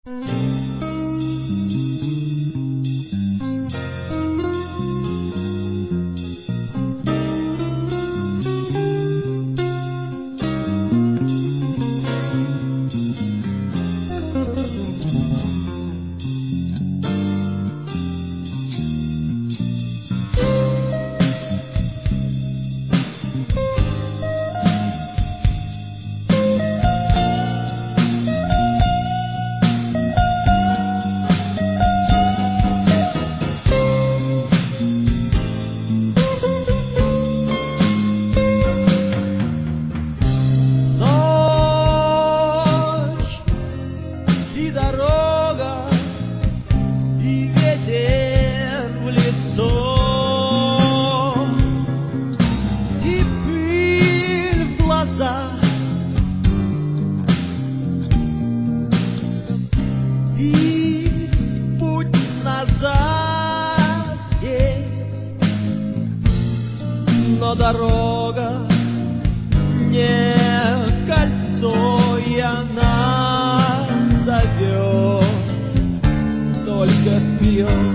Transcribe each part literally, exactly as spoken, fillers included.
Но дорога не кольцо, и она зовет только вперед.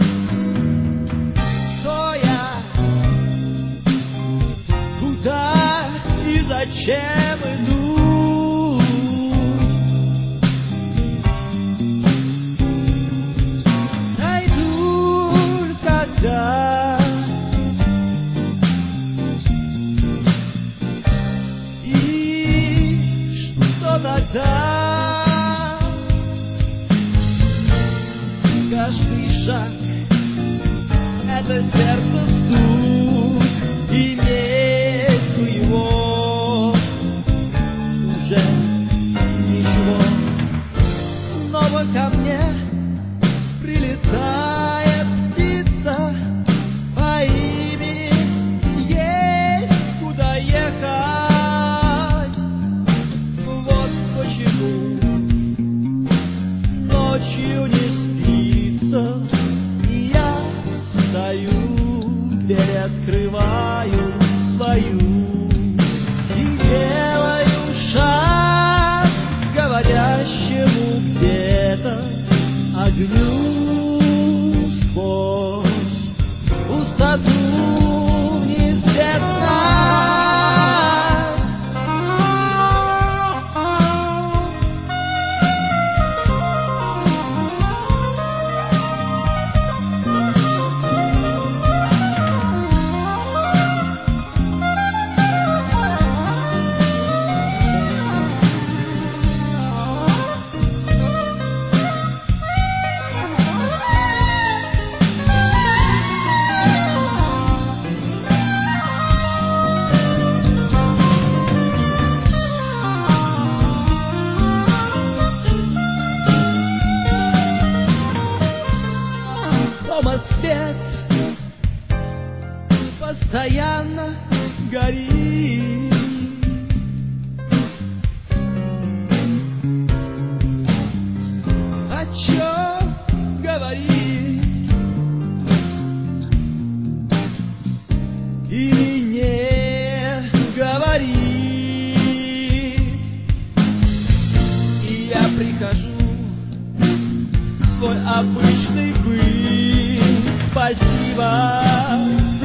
Кто я? Куда и зачем иду? Найду, когда тогда каждый шаг — это сердце стук, и между его уже ничего. Снова ко мне прилетает птица по имени, есть куда ехать. Ночью не спится, и я стою, дверь открываю свою и делаю шаг к говорящему где-то огню сквозь пустоту неизвестно. Дома свет постоянно горит, о чем говорить и не говорит. И я прихожу в свой обычный быт. Спасибо.